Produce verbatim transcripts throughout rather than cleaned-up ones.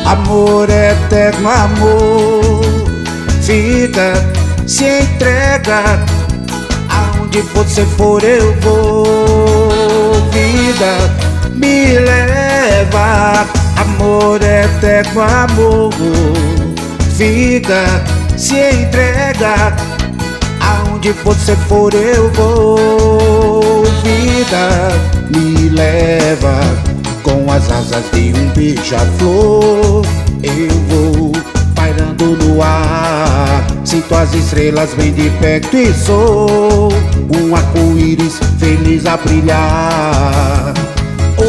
Amor eterno, amor, fica, se entrega. Aonde você for eu vou. Vida, me leva. Amor eterno, amor, fica, se entrega. Aonde você for eu vou. Vida, me leva. Com as asas de um beija-flor eu vou pairando no ar. Sinto as estrelas bem de perto e sou um arco-íris feliz a brilhar. Oh,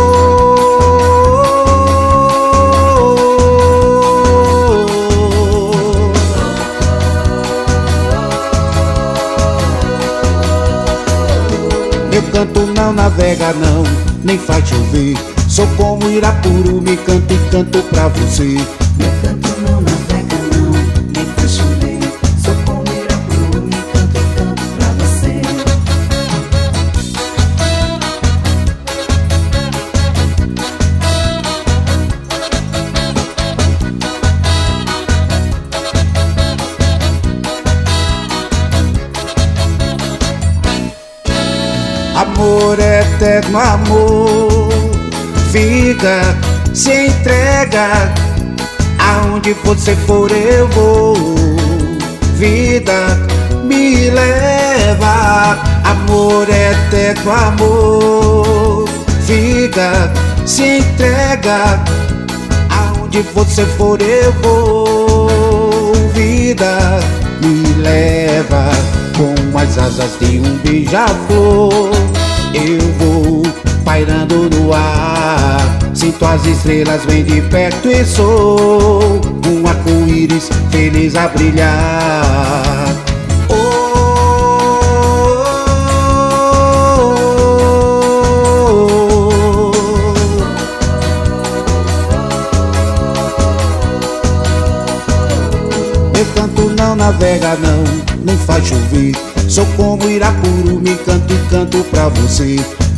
meu canto não navega não, nem faz chover. Sou como Irapuru, me canto e canto pra você. Meu canto não navega não, nem faz chover. Sou como Irapuru, me canto e canto pra você. Amor eterno, amor, fica, se entrega. Aonde você for eu vou. Vida, me leva. Amor eterno, amor, fica, se entrega. Aonde você for eu vou. Vida, me leva. Com as asas de um beija-flor eu vou pairando no ar. Sinto as estrelas bem de perto e sou um arco-íris feliz a brilhar. Oh, oh, oh. Meu canto não navega não, nem faz chover. Sou como Irapuru, me canto e canto pra você.